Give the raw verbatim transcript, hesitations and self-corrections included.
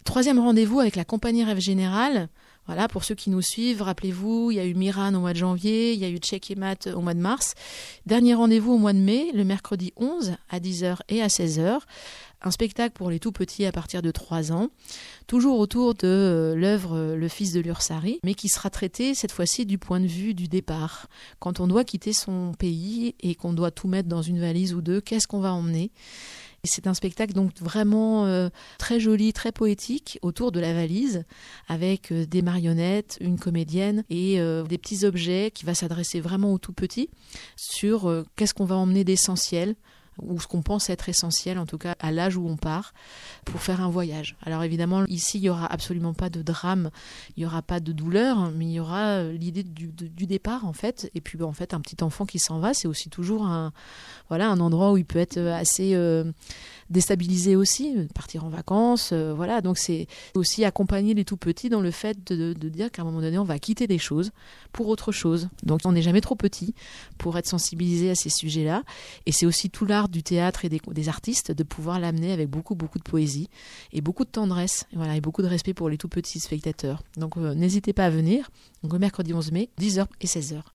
Troisième rendez-vous avec la compagnie Rêve Général. Voilà, pour ceux qui nous suivent, rappelez-vous, il y a eu Miran au mois de janvier, il y a eu Tchèque et Mat au mois de mars. Dernier rendez-vous au mois de mai, le mercredi onze à dix heures et à seize heures. Un spectacle pour les tout petits à partir de trois ans, toujours autour de euh, l'œuvre euh, Le Fils de l'Ursari, mais qui sera traité cette fois-ci du point de vue du départ. Quand on doit quitter son pays et qu'on doit tout mettre dans une valise ou deux, qu'est-ce qu'on va emmener ? Et c'est un spectacle donc vraiment euh, très joli, très poétique autour de la valise, avec euh, des marionnettes, une comédienne et euh, des petits objets qui va s'adresser vraiment aux tout petits sur euh, qu'est-ce qu'on va emmener d'essentiel, ou ce qu'on pense être essentiel, en tout cas à l'âge où on part, pour faire un voyage. Alors évidemment, ici, il n'y aura absolument pas de drame, il n'y aura pas de douleur, mais il y aura l'idée du, du, du départ, en fait. Et puis, en fait, un petit enfant qui s'en va, c'est aussi toujours un, voilà, un endroit où il peut être assez euh, déstabilisé aussi, partir en vacances, euh, voilà. Donc, c'est aussi accompagner les tout-petits dans le fait de, de, de dire qu'à un moment donné, on va quitter des choses pour autre chose. Donc, on n'est jamais trop petit pour être sensibilisé à ces sujets-là. Et c'est aussi tout l'art du théâtre et des, des artistes de pouvoir l'amener avec beaucoup beaucoup de poésie et beaucoup de tendresse, voilà, et beaucoup de respect pour les tout petits spectateurs. Donc euh, n'hésitez pas à venir, donc le mercredi onze mai, dix heures et seize heures.